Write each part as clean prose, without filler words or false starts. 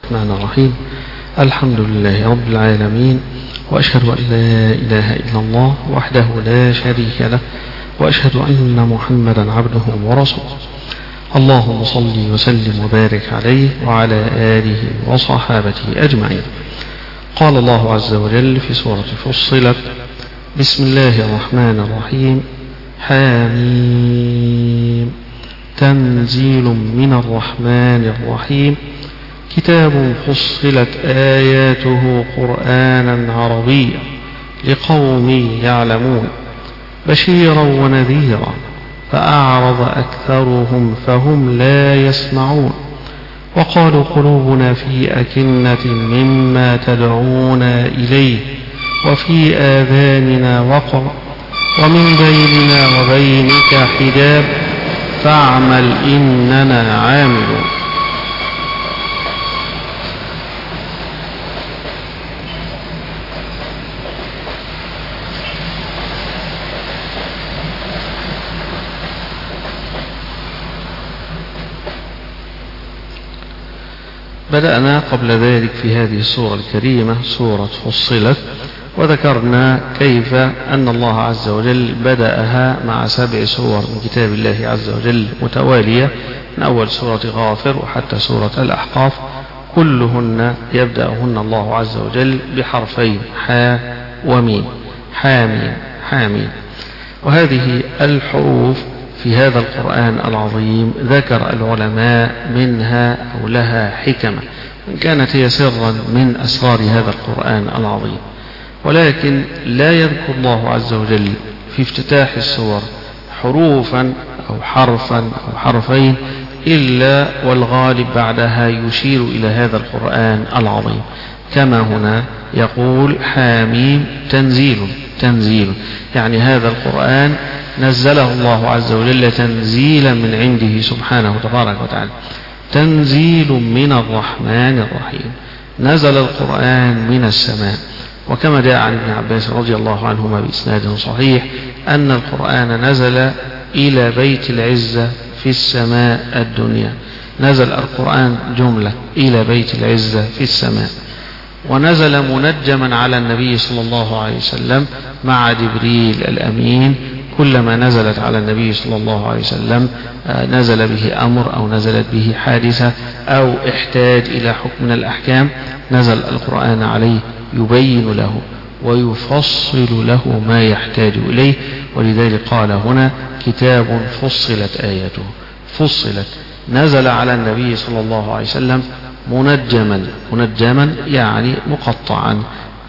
الرحمن الرحيم. الحمد لله رب العالمين، وأشهد أن لا إله إلا الله وحده لا شريك له، وأشهد أن محمدا عبده ورسوله. اللهم صل وسلم وبارك عليه وعلى آله وصحابته أجمعين. قال الله عز وجل في سورة فصلت: بسم الله الرحمن الرحيم. حميم تنزيل من الرحمن الرحيم، كتاب فصلت آياته قرآنا عربيا لقوم يعلمون، بشيرا ونذيرا، فأعرض أكثرهم فهم لا يسمعون. وقالوا قلوبنا في أكنة مما تدعونا إليه، وفي آذاننا وقر، ومن بيننا وبينك حجاب، فاعمل إننا عاملون. بدأنا قبل ذلك في هذه السورة الكريمة سورة فصلت، وذكرنا كيف أن الله عز وجل بدأها مع 7 سور من كتاب الله عز وجل متوالية، من أول سورة غافر وحتى سورة الأحقاف، كلهن يبدأهن الله عز وجل بحرفين حا وميم، حاميم حاميم. وهذه الحروف في هذا القرآن العظيم ذكر العلماء منها أو لها حكمة، وإن كانت هي سرا من أسرار هذا القرآن العظيم، ولكن لا يذكر الله عز وجل في افتتاح السور حروفا أو حرفا أو حرفين إلا والغالب بعدها يشير إلى هذا القرآن العظيم، كما هنا يقول حاميم تنزيل، يعني هذا القرآن نزله الله عز وجل تنزيلا من عنده سبحانه تبارك وتعالى، تنزيل من الرحمن الرحيم. نزل القرآن من السماء، وكما جاء عن ابن عباس رضي الله عنهما بإسناد صحيح أن القرآن نزل إلى بيت العزة في السماء الدنيا، نزل القرآن جملة إلى بيت العزة في السماء، ونزل منجما على النبي صلى الله عليه وسلم مع جبريل الأمين. كلما نزلت على النبي صلى الله عليه وسلم نزل به أمر أو نزلت به حادثة أو احتاج إلى حكم من الأحكام، نزل القرآن عليه يبين له ويفصل له ما يحتاج إليه. ولذلك قال هنا كتاب فصلت آياته، فصلت، نزل على النبي صلى الله عليه وسلم منجما يعني مقطعا،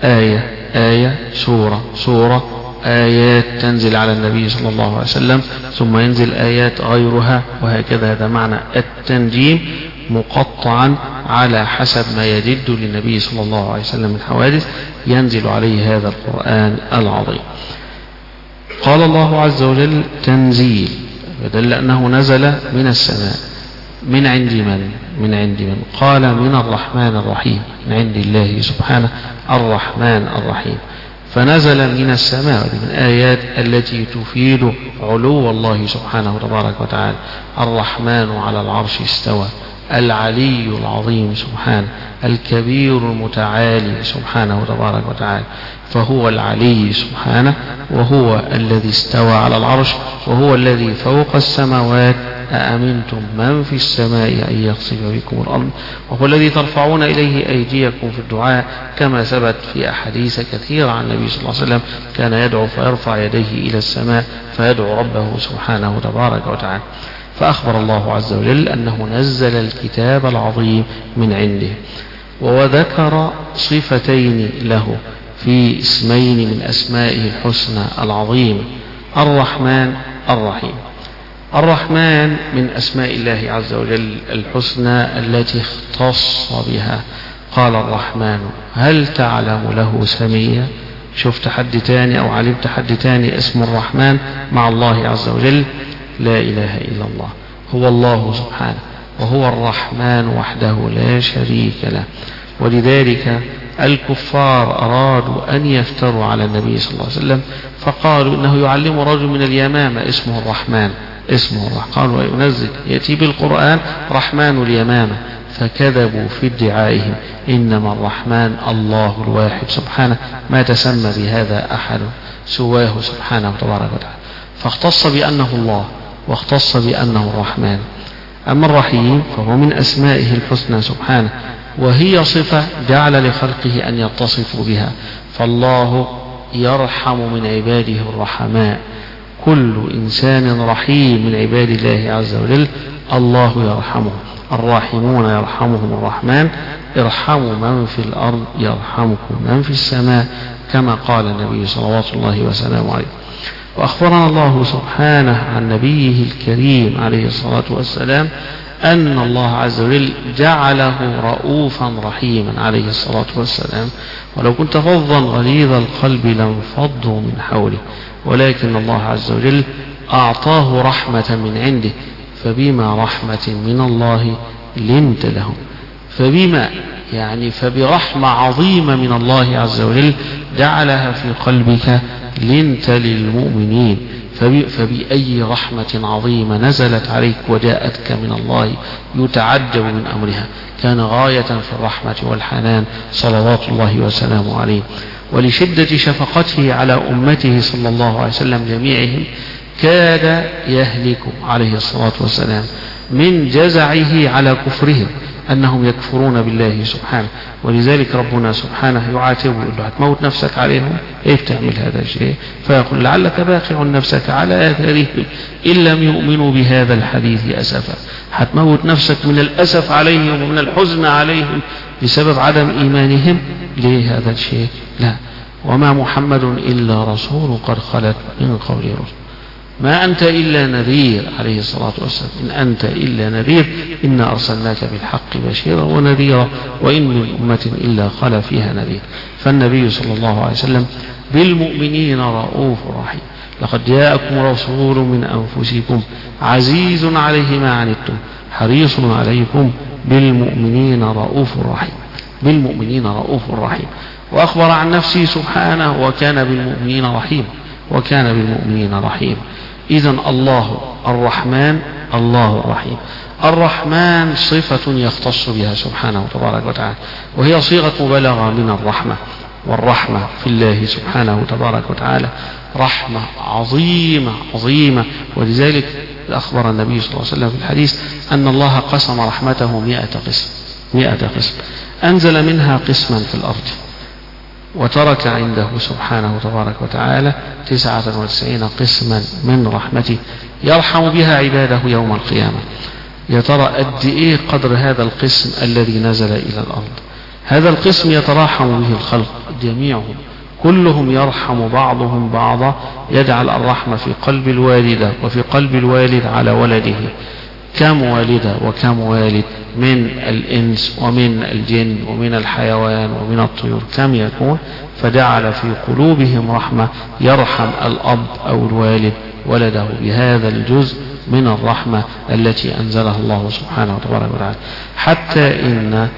آية سورة آيات تنزل على النبي صلى الله عليه وسلم، ثم ينزل آيات غيرها، وهكذا. هذا معنى التنجيم، مقطعا على حسب ما يجد للنبي صلى الله عليه وسلم من حوادث ينزل عليه هذا القرآن العظيم. قال الله عز وجل تنزيل، فدل أنه نزل من السماء. من عند من؟ قال من الرحمن الرحيم، من عند الله سبحانه الرحمن الرحيم، فنزل من السماء. من آيات التي تفيد علو الله سبحانه تبارك وتعالى. الرحمن على العرش استوى، العلي العظيم سبحانه، الكبير المتعالي سبحانه تبارك وتعالى، فهو العلي سبحانه، وهو الذي استوى على العرش، وهو الذي فوق السماوات. أأمنتم من في السماء أن يخسف بكم الأرض، وهو الذي ترفعون إليه أيديكم في الدعاء، كما ثبت في أحاديث كثيرة عن النبي صلى الله عليه وسلم كان يدعو فيرفع يديه إلى السماء فيدعو ربه سبحانه تبارك وتعالى. فأخبر الله عز وجل أنه نزل الكتاب العظيم من عنده، وذكر صفتين له في اسمين من أسمائه الحسنى العظيمة، الرحمن الرحيم. الرحمن من أسماء الله عز وجل الحسنى التي اختص بها. قال الرحمن هل تعلم له سميا؟ شفت حد تاني أو علمت حد تاني اسم الرحمن مع الله عز وجل؟ لا إله إلا الله، هو الله سبحانه، وهو الرحمن وحده لا شريك له. ولذلك الكفار أرادوا أن يفتروا على النبي صلى الله عليه وسلم، فقالوا إنه يعلم رجل من اليمامة اسمه الرحمن، اسمه الرحمن. قال وينزل يأتي بالقرآن رحمن اليمامة، فكذبوا في ادعائهم، إنما الرحمن الله الواحد سبحانه، ما تسمى بهذا أحد سواه سبحانه تبارك وتعالى، فاختص بأنه الله واختص بأنه الرحمن. أما الرحيم فهو من أسمائه الحسنى سبحانه، وهي صفة جعل لخلقه أن يتصفوا بها، فالله يرحم من عباده الرحماء، كل إنسان رحيم من عباد الله عز وجل الله يرحمه. الراحمون يرحمهم الرحمن، ارحموا من في الأرض يرحمكم من في السماء، كما قال النبي صلوات الله وسلامه عليه. وأخبرنا الله سبحانه عن نبيه الكريم عليه الصلاة والسلام أن الله عز وجل جعله رؤوفا رحيما عليه الصلاة والسلام، ولو كنت فظا غليظ القلب لانفضوا من حوله، ولكن الله عز وجل أعطاه رحمة من عنده، فبما رحمة من الله لنت لهم، فبرحمة عظيمة من الله عز وجل جعلها في قلبك لنت للمؤمنين، فبأي رحمة عظيمة نزلت عليك وجاءتك من الله يتعجب من أمرها. كان غاية في الرحمة والحنان صلوات الله وسلامه عليه، ولشدة شفقته على أمته صلى الله عليه وسلم جميعهم كاد يهلك عليه الصلاة والسلام من جزعه على كفرهم، أنهم يكفرون بالله سبحانه، ولذلك ربنا سبحانه يعاتبه يقول له هتموت نفسك عليهم؟ إيه بتعمل هذا الشيء؟ فيقول لعلك باخع نفسك على آثارهم إن لم يؤمنوا بهذا الحديث أسفا. هتموت نفسك من الأسف عليهم ومن الحزن عليهم بسبب عدم إيمانهم ليه هذا الشيء؟ لا، وما محمد إلا رسول قد خلت من قبله رسل، ما أنت إلا نذير عليه الصلاة والسلام، إن أنت إلا نذير إنا أرسلناك بالحق بشيرا ونذيرا وإن من أمة إلا خلا فيها نذير. فالنبي صلى الله عليه وسلم بالمؤمنين رؤوف رحيم. لقد جاءكم رسول من أنفسكم عزيز عليه ما عنتم حريص عليكم بالمؤمنين رؤوف رحيم، بالمؤمنين رؤوف رحيم. وأخبر عن نفسه سبحانه وكان بالمؤمنين رحيم، وكان بالمؤمنين رحيم. إذن الله الرحمن الله الرحيم. الرحمن صفة يختص بها سبحانه تبارك وتعالى، وهي صيغة مبالغة من الرحمة، والرحمة في الله سبحانه تبارك وتعالى رحمة عظيمة عظيمة. ولذلك أخبر النبي صلى الله عليه وسلم في الحديث أن الله قسم رحمته 100 قسم، أنزل منها قسما في الأرض، وترك عنده سبحانه تبارك وتعالى 99 قسما من رحمته يرحم بها عباده يوم القيامة. يا ترى قد إيه قدر هذا القسم الذي نزل إلى الأرض؟ هذا القسم يتراحم به الخلق جميعهم، كلهم يرحم بعضهم بعضا، يجعل الرحمة في قلب الوالدة وفي قلب الوالد على ولده. كم والدة وكم والد من الإنس ومن الجن ومن الحيوان ومن الطيور كم يكون؟ فجعل في قلوبهم رحمة يرحم الأب أو الوالد ولده بهذا الجزء من الرحمة التي أنزلها الله سبحانه وتبارك وتعالى. حتى إن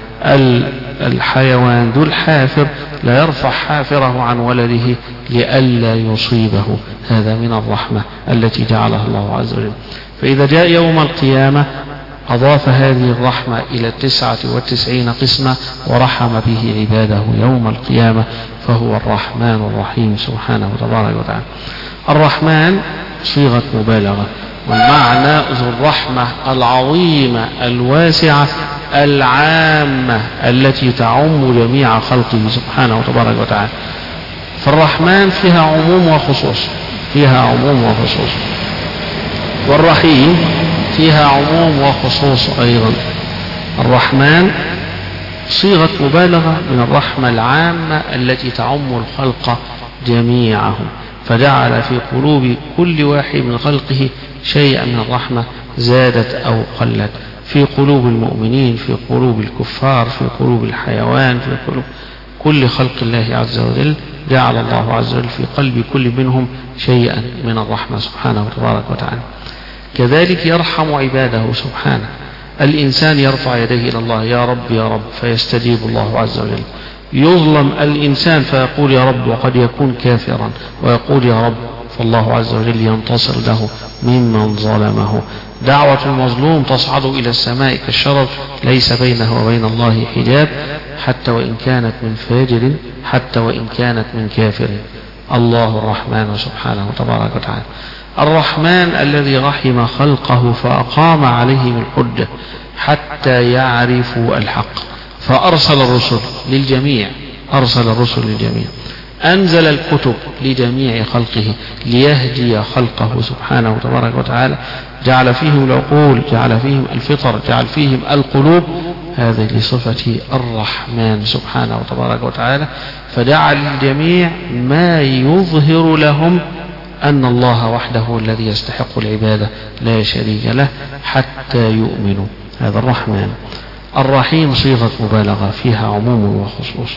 الحيوان ذو الحافر لا يرفع حافره عن ولده لئلا يصيبه، هذا من الرحمة التي جعلها الله عز وجل. فإذا جاء يوم القيامة أضاف هذه الرحمة إلى 99 قسمة ورحم به عباده يوم القيامة، فهو الرحمن الرحيم سبحانه وتبارك وتعالى. الرحمن صيغة مبالغة، والمعنى ذو الرحمة العظيمة الواسعة العامة التي تعم جميع خلقه سبحانه وتبارك وتعالى. فالرحمن فيها عموم وخصوص، فيها عموم وخصوص، والرحيم فيها عموم وخصوص أيضا. الرحمن صيغة مبالغة من الرحمة العامة التي تعم الخلق جميعهم، فجعل في قلوب كل واحد من خلقه شيئا من الرحمة زادت أو قلت، في قلوب المؤمنين، في قلوب الكفار، في قلوب الحيوان، في قلوب كل خلق الله عز وجل. جعل الله عز وجل في قلب كل منهم شيئا من الرحمة سبحانه وتبارك وتعالى. كذلك يرحم عباده سبحانه. الإنسان يرفع يديه إلى الله يا رب يا رب فيستجيب الله عز وجل. يظلم الإنسان فيقول يا رب، وقد يكون كافرا ويقول يا رب فالله عز وجل ينتصر له ممن ظلمه. دعوة المظلوم تصعد إلى السماء كالشرر، ليس بينه وبين الله حجاب، حتى وإن كانت من فاجر، حتى وإن كانت من كافر. الله الرحمن سبحانه وتبارك وتعالى، الرحمن الذي رحم خلقه فأقام عليهم الحجة حتى يعرفوا الحق، فأرسل الرسل للجميع، أرسل الرسل للجميع، أنزل الكتب لجميع خلقه ليهدي خلقه سبحانه وتبارك وتعالى، جعل فيهم العقول، جعل فيهم الفطر، جعل فيهم القلوب. هذه لصفة الرحمن سبحانه وتبارك وتعالى، فجعل الجميع ما يظهر لهم أن الله وحده الذي يستحق العبادة لا شريك له حتى يؤمنوا. هذا الرحمن. الرحيم صيغة مبالغة فيها عموم وخصوص.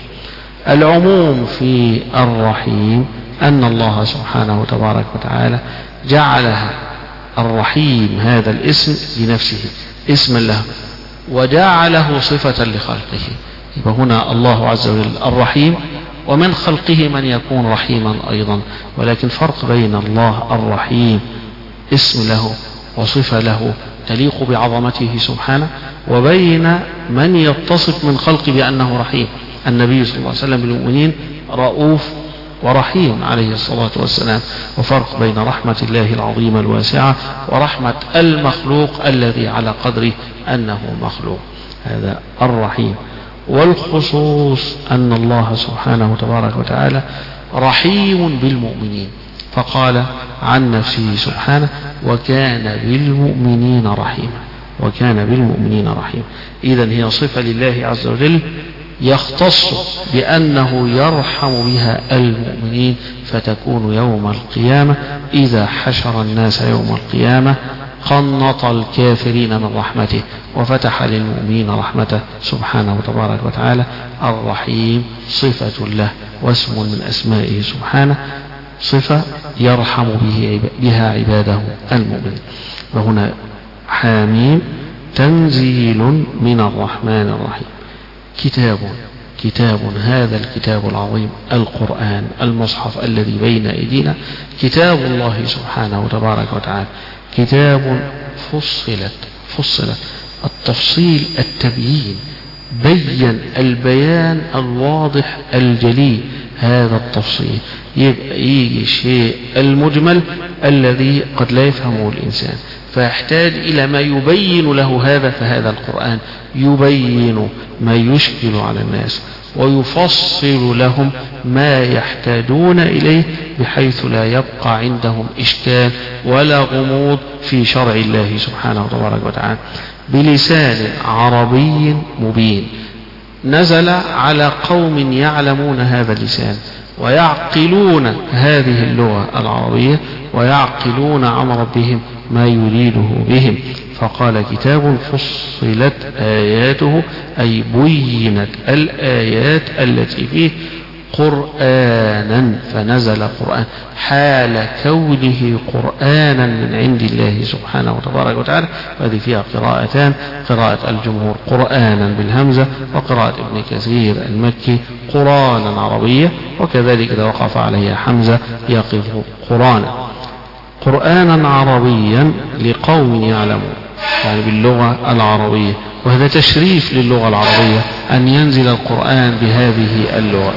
العموم في الرحيم أن الله سبحانه وتبارك وتعالى جعلها الرحيم هذا الاسم لنفسه اسما له، وجعله صفة لخلقه. يبقى هنا الله عز وجل الرحيم، ومن خلقه من يكون رحيما أيضا، ولكن فرق بين الله الرحيم اسم له وصفة له تليق بعظمته سبحانه، وبين من يتصف من خلقه بأنه رحيم. النبي صلى الله عليه وسلم بالمؤمنين رؤوف ورحيم عليه الصلاة والسلام، وفرق بين رحمة الله العظيمة الواسعة ورحمة المخلوق الذي على قدر أنه مخلوق. هذا الرحيم. والخصوص أن الله سبحانه وتبارك وتعالى رحيم بالمؤمنين، فقال عن نفسه سبحانه: وكان بالمؤمنين رحيما، وكان بالمؤمنين رحيما. إذن هي صفة لله عز وجل يختص بأنه يرحم بها المؤمنين، فتكون يوم القيامة إذا حشر الناس يوم القيامة قنط الكافرين من رحمته وفتح للمؤمنين رحمته سبحانه وتبارك وتعالى. الرحيم صفة له واسم من أسمائه سبحانه، صفة يرحم بها عباده المؤمنين. وهنا حاميم تنزيل من الرحمن الرحيم. كتاب هذا الكتاب العظيم القرآن المصحف الذي بين أيدينا كتاب الله سبحانه وتبارك وتعالى، كتاب فصلت التفصيل التبيين، بين البيان الواضح الجلي. هذا التفصيل يبقى يجي الشيء المجمل الذي قد لا يفهمه الإنسان فيحتاج إلى ما يبين له هذا، فهذا القرآن يبين ما يشكل على الناس ويفصل لهم ما يحتاجون إليه، بحيث لا يبقى عندهم إشكال ولا غموض في شرع الله سبحانه وتبارك وتعالى، بلسان عربي مبين نزل على قوم يعلمون هذا اللسان ويعقلون هذه اللغة العربية ويعقلون عن ربهم ما يريده بهم. فقال: كتاب فصلت آياته، أي بينت الآيات التي فيه قرآنا، فنزل قرآن حال كونه قرآنا من عند الله سبحانه وتبارك وتعالى. هذه فيها قراءتان: قراءة الجمهور قرآنا بالهمزة، وقراءة ابن كثير المكي قرآنا عربية، وكذلك إذا وقف عليها حمزة يقف قرآنا عربيا لقوم يعلمون، يعني باللغة العربية. وهذا تشريف للغة العربية أن ينزل القرآن بهذه اللغة.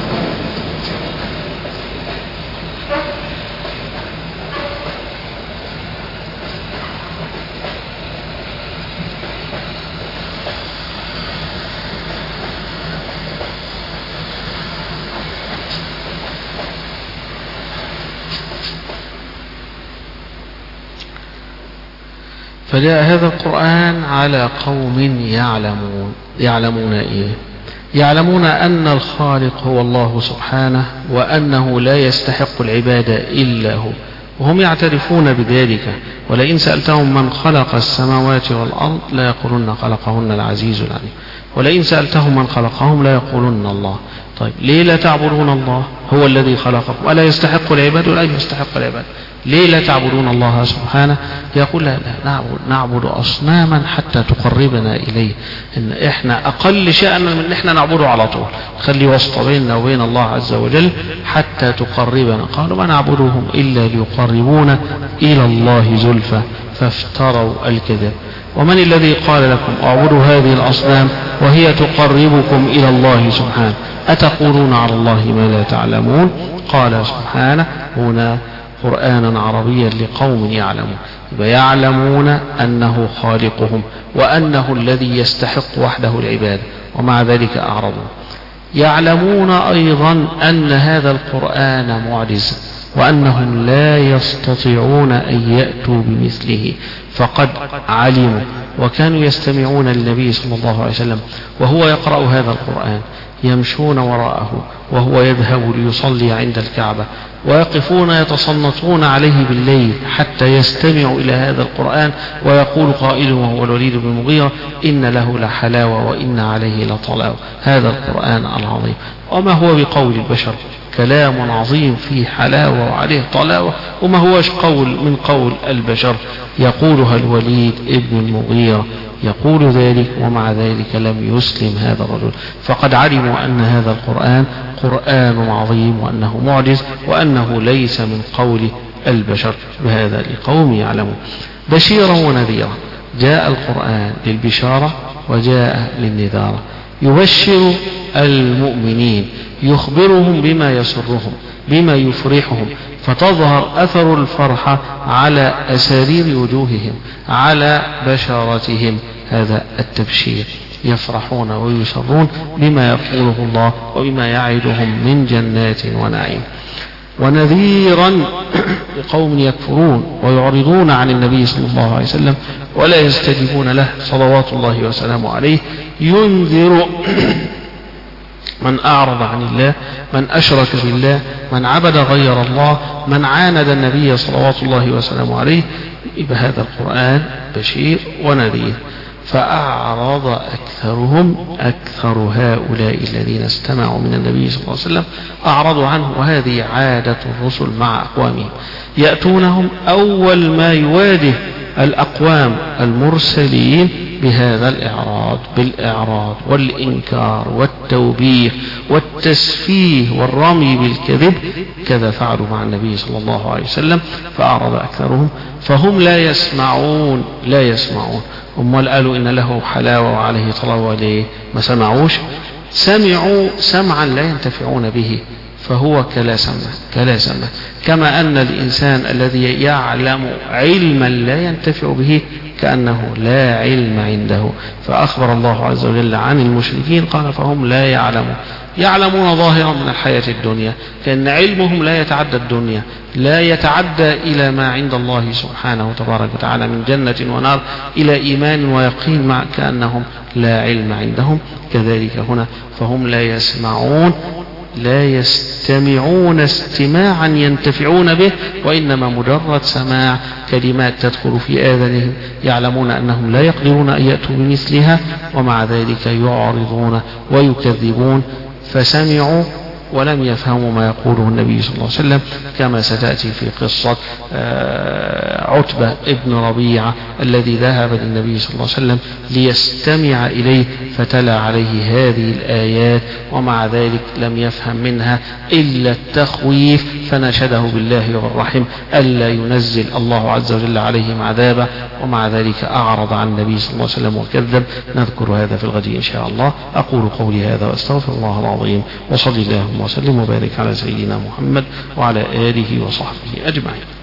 فجاء هذا القرآن على قوم يعلمون إيه؟ يعلمون أن الخالق هو الله سبحانه، وأنه لا يستحق العبادة إلا هو، وهم يعترفون بذلك. ولئن سألتهم من خلق السماوات والأرض لا يقولون خلقهن العزيز العليم، ولئن سألتهم من خلقهم لا يقولون الله. طيب ليه لا تعبدون الله؟ هو الذي خلقكم، ألا يستحق العباد ولا يستحق العباد؟ ليه لا تعبدون الله سبحانه؟ يقول لا نعبد أصناما حتى تقربنا إليه. إن إحنا أقل شأن من إن إحنا نعبده على طول، خلي وسط بيننا وبين الله عز وجل حتى تقربنا. قالوا ما نعبدهم إلا ليقربونا إلى الله زلفى فافتروا الكذب. ومن الذي قال لكم اعبدوا هذه الأصنام وهي تقربكم إلى الله سبحانه؟ أتقولون على الله ما لا تعلمون؟ قال سبحانه هنا قرآنا عربيا لقوم يعلمون، ويعلمون أنه خالقهم وأنه الذي يستحق وحده العبادة، ومع ذلك أعرضوا. يعلمون أيضا أن هذا القرآن معجز وأنهم لا يستطيعون أن يأتوا بمثله، فقد علموا وكانوا يستمعون للنبي صلى الله عليه وسلم وهو يقرأ هذا القرآن، يمشون وراءه وهو يذهب ليصلي عند الكعبة، ويقفون يتصنطون عليه بالليل حتى يستمعوا إلى هذا القرآن، ويقول قائل وهو الوليد بن المغيرة إن له لحلاوة وإن عليه لطلاوة. هذا القرآن العظيم وما هو بقول البشر، كلام عظيم فيه حلاوة وعليه طلاوة، وما هوش قول من قول البشر، يقولها الوليد ابن المغيرة يقول ذلك، ومع ذلك لم يسلم هذا الرجل. فقد علموا أن هذا القرآن قرآن عظيم وأنه معجز وأنه ليس من قول البشر، بهذا لقوم يعلمون. بشيرا ونذيرا، جاء القرآن للبشارة وجاء للنذارة، يبشر المؤمنين، يخبرهم بما يسرهم بما يفرحهم، فتظهر أثر الفرحة على أسارير وجوههم على بشرتهم. هذا التبشير، يفرحون ويسرون بما يقوله الله وبما يعدهم من جنات ونعيم. ونذيرا لقوم يكفرون ويعرضون عن النبي صلى الله عليه وسلم ولا يستجيبون له صلوات الله وسلامه عليه، ينذر من أعرض عن الله، من أشرك بالله، من عبد غير الله، من عاند النبي صلوات الله وسلامه عليه. بهذا القرآن بشير ونذير. فأعرض أكثر هؤلاء الذين استمعوا من النبي صلى الله عليه وسلم أعرضوا عنه، وهذه عادة الرسل مع أقوامهم، يأتونهم أول ما يواجه الأقوام المرسلين بهذا بالإعراض والإنكار والتوبيخ والتسفيه والرمي بالكذب. كذا فعلوا مع النبي صلى الله عليه وسلم، فأعرض أكثرهم فهم لا يسمعون. أمال قالوا إن له حلاوة وعليه طلاوة، ليه ما سمعوش؟ سمعوا سمعا لا ينتفعون به، فهو كلا سمع. كما أن الإنسان الذي يعلم علما لا ينتفع به كأنه لا علم عنده. فأخبر الله عز وجل عن المشركين قال فهم لا يعلمون ظاهرا من الحياة الدنيا، كأن علمهم لا يتعدى الدنيا، لا يتعدى إلى ما عند الله سبحانه وتبارك وتعالى من جنة ونار إلى إيمان ويقين، مع كأنهم لا علم عندهم. كذلك هنا فهم لا يستمعون استماعا ينتفعون به، وإنما مجرد سماع كلمات تدخل في آذانهم، يعلمون أنهم لا يقدرون أن يأتوا بمثلها، ومع ذلك يعرضون ويكذبون. فسمعوا ولم يفهموا ما يقوله النبي صلى الله عليه وسلم، كما ستأتي في قصة عتبة ابن ربيعة الذي ذهب للنبي صلى الله عليه وسلم ليستمع إليه، فتلا عليه هذه الآيات، ومع ذلك لم يفهم منها إلا التخويف، فنشده بالله والرحم ألا ينزل الله عز وجل عليهم عذابه، ومع ذلك أعرض عن النبي صلى الله عليه وسلم وكذب. نذكر هذا في الغد إن شاء الله. أقول قولي هذا وأستغفر الله العظيم، وصلي اللهم وسلم وبارك على سيدنا محمد وعلى آله وصحبه أجمعين.